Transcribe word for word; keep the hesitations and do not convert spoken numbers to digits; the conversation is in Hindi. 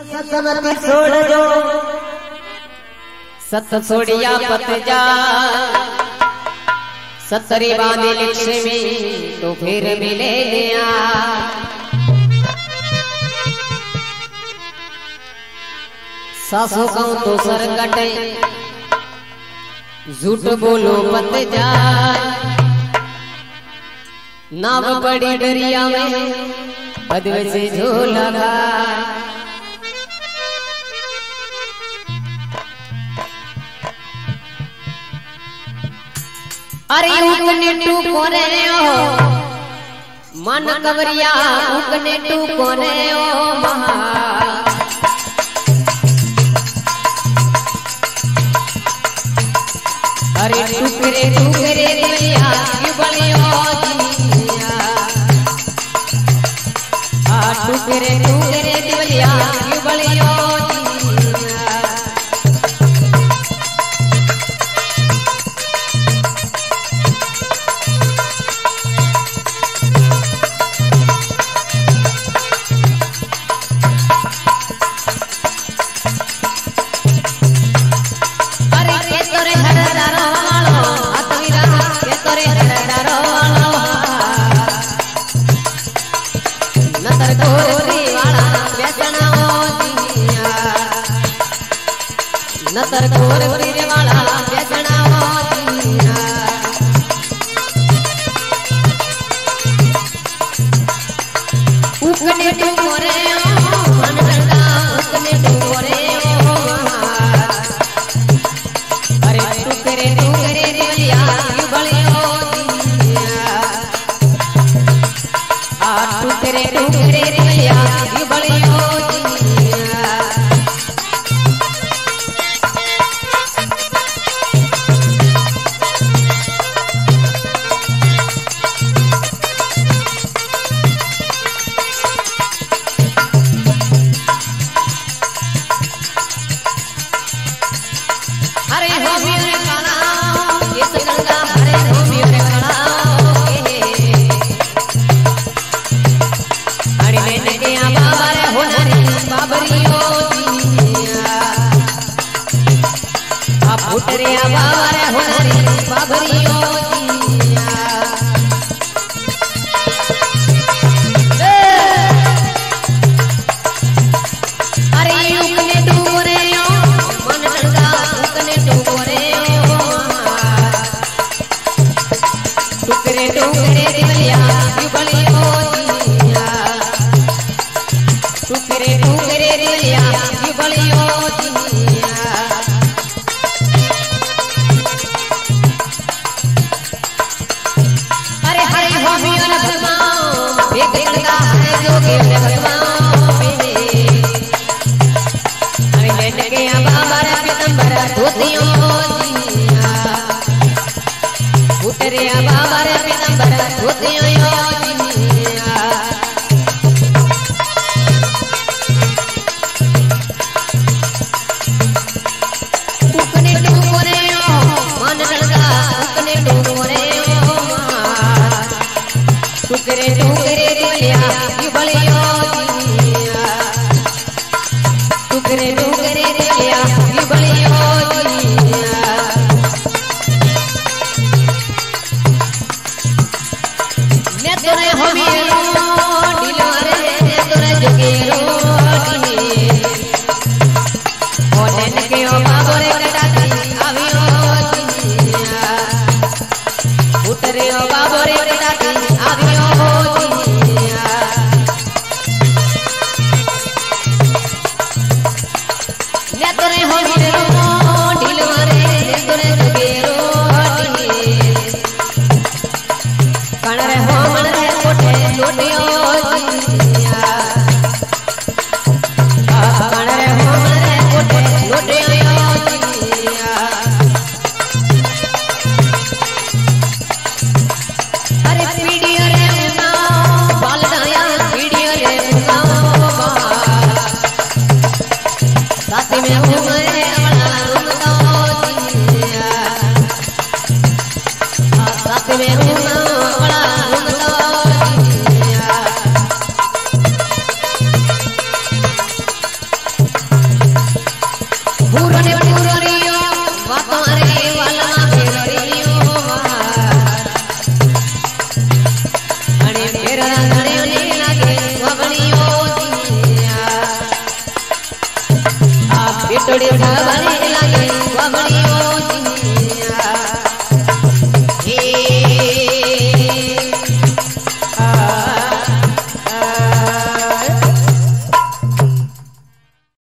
सतमती छोड़ जो सत छोड़िया पत जा सतरी बांधे लक्ष्मी तो फिर मिले लिया सासू कहूं तो सर कटे झूठ बोलो पत जा नाव बड़ी दरिया में बदवे से झोला अरे उकने टू कोने ओ मन कवरिया उकने टू कोने ओ महा अरे टुकरे टुकरे दिया युगलियो दिया आ टुकरे टुकरे दिया युगलियो नतर गोर पीरे वाला बेसना होतिया उकने टू कोरे ओ मन डंगा उकने टू कोरे ओ अरे टुकरे टुकरे दिया युगलियो दिया आ टुकरे टुकरे दिया युगलियो उतरे बाबा होनारी बाबरियो दिया अरे उकने डूरे मन डंगा उकने डूरे टुकरे टुकरे दिवलिया युगलियो दिया टुकरे टुकरे दिवलिया युगलियो दिया उतरे बाबा रे पितंबर धोतियो दिया उकने डूरे मन डंगा उकने डूरे टुकरे टुकरे दिया युगलियो दिया टुकरे टुकरे दिया युगलियो दिया ने तोरे होमिलो दिलवारे ने तोरे जगेरो दिने ओने के ओ बाबरे कटाती आवियो दिया उतरे ओ बाबरे कटाती आवियो दिया ने तोरे होमिलो दिलवारे ने तोरे जगेरो दिने कणरे हो मन रे कोठे लोटियो दिया आ कणरे हो मन रे कोठे लोटियो दिया अरे पीड़ियो रे उना बालदाया पीड़ियो रे उना साथी में हूं मैं बड़ा रुंगो दिया आ साथी में हूं बड़ा पूरो ने पूरो रियो वातो रे वाला फेरियो अरे फेरा घणे ने लागे वगणियो आ बेटोड़ी साबने लागे वगणियो